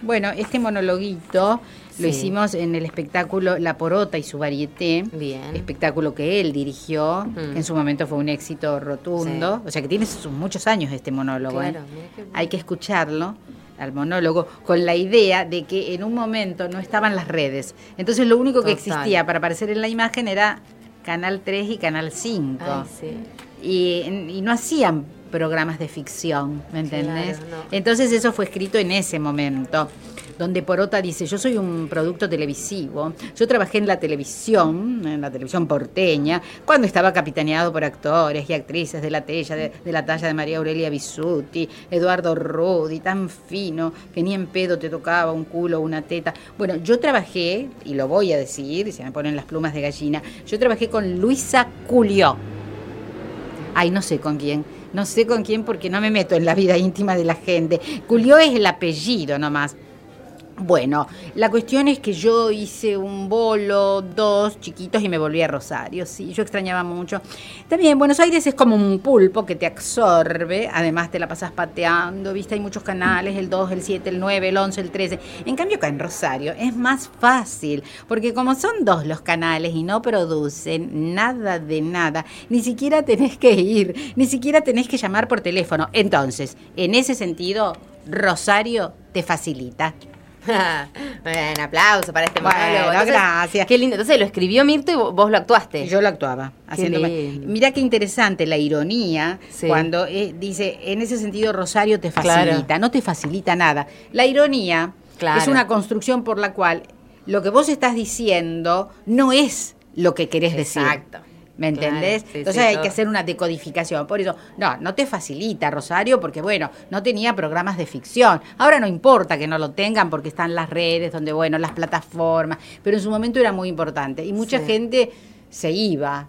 Bueno, este monologuito lo hicimos en el espectáculo La Porota y su varieté, espectáculo que él dirigió, que en su momento fue un éxito rotundo, o sea que tiene muchos años este monólogo. Claro, hay que escucharlo al monólogo con la idea de que en un momento no estaban las redes, entonces lo único que existía para aparecer en la imagen era Canal 3 y Canal 5. Y no hacían programas de ficción, ¿me entendés? Claro, no. Entonces eso fue escrito en ese momento, donde Porota dice, yo soy un producto televisivo, yo trabajé en la televisión porteña, cuando estaba capitaneado por actores y actrices de la talla de María Aurelia Bisutti, Eduardo Rudi, tan fino, que ni en pedo te tocaba un culo o una teta. Bueno, yo trabajé, y lo voy a decir, se me ponen las plumas de gallina, yo trabajé con Luisa Culió. Ay, no sé con quién porque no me meto en la vida íntima de la gente. Culió es el apellido nomás. Bueno, la cuestión es que yo hice un bolo, 2 chiquitos y me volví a Rosario, sí, yo extrañaba mucho. También Buenos Aires es como un pulpo que te absorbe, además te la pasas pateando, viste, hay muchos canales, el 2, el 7, el 9, el 11, el 13. En cambio acá en Rosario es más fácil, porque como son 2 los canales y no producen nada de nada, ni siquiera tenés que ir, ni siquiera tenés que llamar por teléfono. Entonces, en ese sentido, Rosario te facilita. Bueno, aplauso para este monólogo. Bueno, gracias. Qué lindo. Entonces lo escribió Mirto y vos lo actuaste. Yo lo actuaba. Mirá qué interesante la ironía cuando dice, en ese sentido Rosario te facilita. No te facilita nada. La ironía es una construcción por la cual lo que vos estás diciendo no es lo que querés decir. Exacto. ¿Me entendés? Entonces hay que hacer una decodificación. Por eso, no te facilita Rosario porque, bueno, no tenía programas de ficción. Ahora no importa que no lo tengan porque están las redes, donde, bueno, las plataformas. Pero en su momento era muy importante. Y mucha gente se iba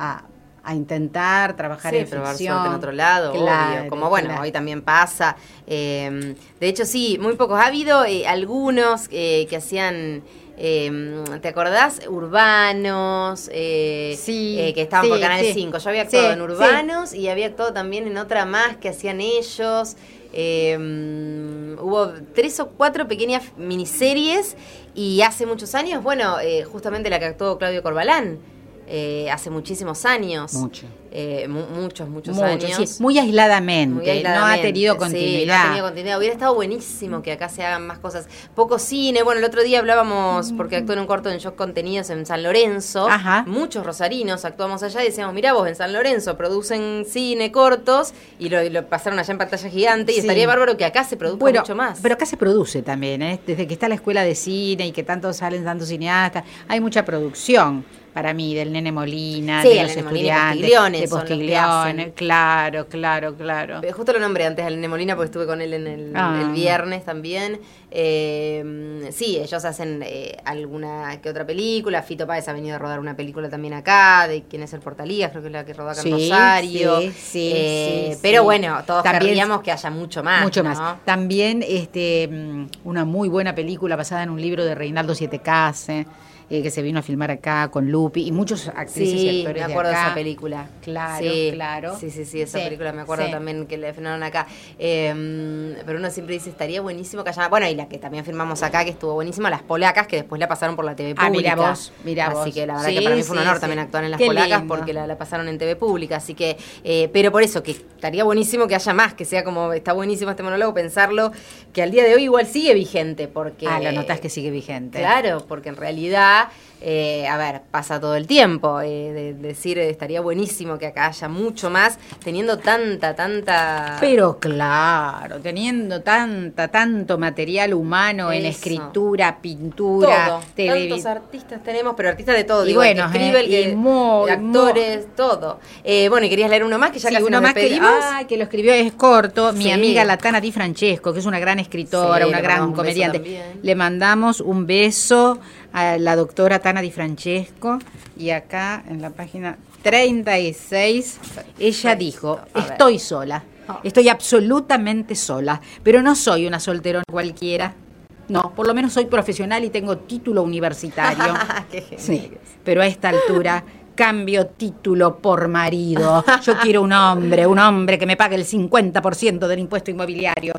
a intentar trabajar en probar ficción. Suerte en otro lado, obvio. Como, bueno, hoy también pasa. De hecho, sí, muy pocos. Ha habido algunos que hacían... ¿te acordás? Urbanos, que estaban por Canal 5. Yo había actuado en Urbanos y había actuado también en otra más que hacían ellos. Hubo 3 o 4 pequeñas miniseries y hace muchos años, bueno, justamente la que actuó Claudio Corbalán. Hace muchísimos años. Muchos años. Sí, muy aisladamente. No ha tenido continuidad. No ha tenido continuidad. Hubiera estado buenísimo que acá se hagan más cosas. Poco cine. Bueno, el otro día hablábamos, porque actué en un corto en Shock Contenidos en San Lorenzo. Ajá. Muchos rosarinos actuamos allá y decíamos, mirá vos, en San Lorenzo producen cine, cortos, y lo pasaron allá en pantalla gigante, y estaría bárbaro que acá se produzca mucho más. Pero acá se produce también, desde que está la escuela de cine y que tantos cineastas, hay mucha producción. Para mí, del Nene Molina, de los estudiantes, de Postiglione, claro. Justo lo nombré antes al Nene Molina porque estuve con él en el viernes también. Sí, ellos hacen alguna que otra película. Fito Páez ha venido a rodar una película también acá, de quién es el Portalías, creo que es la que roda acá en Rosario. Pero bueno, todos querríamos que haya mucho más. Mucho más. También una muy buena película basada en un libro de Reinaldo Sietecase, que se vino a filmar acá con Lupi y muchos actrices y actores de acá. Me acuerdo de esa película. Claro. Sí, esa película me acuerdo también que la filmaron acá. Pero uno siempre dice, estaría buenísimo que haya... Bueno, y la que también filmamos acá, que estuvo buenísima, Las Polacas, que después la pasaron por la TV Pública. Mirá vos. Así que la verdad que para mí fue un honor también actuar en Las Polacas, lindo. Porque la pasaron en TV Pública. Así que, pero por eso, que estaría buenísimo que haya más, que sea como, está buenísimo este monólogo, pensarlo, que al día de hoy igual sigue vigente, porque... lo notás que sigue vigente. Claro, porque en realidad... pasa todo el tiempo, decir estaría buenísimo que acá haya mucho más, teniendo tanta... Pero claro, teniendo tanto material humano en escritura, pintura, tantos artistas tenemos, pero artistas de todo, y bueno, que escribe, actores, todo. Bueno, y querías leer uno más, que ya casi nos despedimos. Que lo escribió, es corto, mi amiga la Tana Di Francesco, que es una gran escritora, una gran comediante. Le mandamos un beso a la doctora Tana Di Francesco, y acá en la página 36 ella dijo, estoy sola, estoy absolutamente sola, pero no soy una solterona cualquiera, no, por lo menos soy profesional y tengo título universitario. Sí, pero a esta altura cambio título por marido. Yo quiero un hombre que me pague el 50% del impuesto inmobiliario.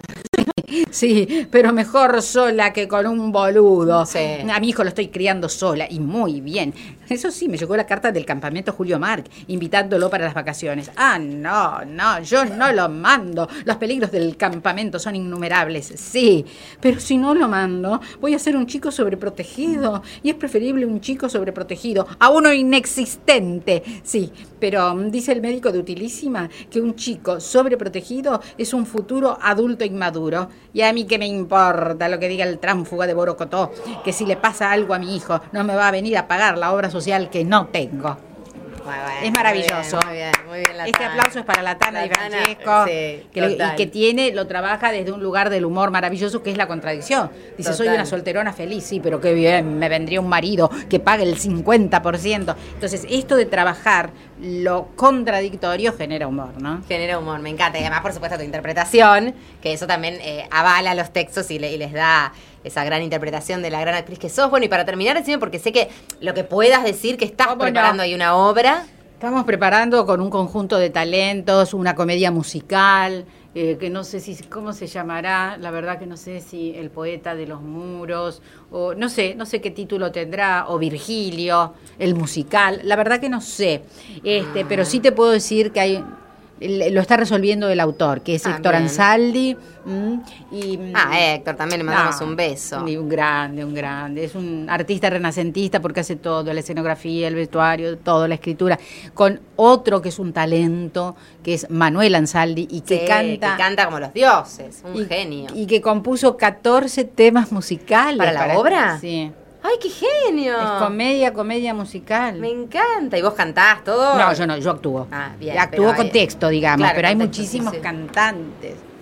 Sí, pero mejor sola que con un boludo. Sí. A mi hijo lo estoy criando sola y muy bien. Eso sí, me llegó la carta del campamento Julio Marc, invitándolo para las vacaciones. No, yo no lo mando. Los peligros del campamento son innumerables, sí. Pero si no lo mando, voy a ser un chico sobreprotegido. Y es preferible un chico sobreprotegido a uno inexistente. Sí, pero dice el médico de Utilísima que un chico sobreprotegido es un futuro adulto inmaduro. Y a mí qué me importa lo que diga el tránfuga de Borocotó, que si le pasa algo a mi hijo no me va a venir a pagar la obra social que no tengo. Bueno, es maravilloso. Muy bien, la este Tana. aplauso es para la Tana y Francesco, sí, y que lo trabaja desde un lugar del humor maravilloso que es la contradicción. Dice, total. Soy una solterona feliz, sí, pero qué bien, me vendría un marido que pague el 50%. Entonces, esto de trabajar lo contradictorio genera humor, ¿no? Genera humor, me encanta. Y además, por supuesto, tu interpretación, que eso también avala los textos y les da esa gran interpretación de la gran actriz que sos. Bueno, y para terminar, decime, porque sé que lo que puedas decir que estás preparando ahí una obra. Estamos preparando con un conjunto de talentos una comedia musical, que no sé cómo se llamará, la verdad que no sé si El poeta de los muros, o no sé qué título tendrá, o Virgilio, el musical, la verdad que no sé, pero sí te puedo decir que lo está resolviendo el autor, que es Héctor Ansaldi. Héctor, también le mandamos un beso. Un grande. Es un artista renacentista porque hace todo, la escenografía, el vestuario, todo, la escritura. Con otro que es un talento, que es Manuel Ansaldi, y que canta como los dioses, un genio. Y que compuso 14 temas musicales. ¿Para la obra? Sí. ¡Ay, qué genio! Es comedia musical. Me encanta. ¿Y vos cantás todo? No, yo actúo. Bien. Actúo con texto, digamos, claro, pero hay texto, muchísimos cantantes.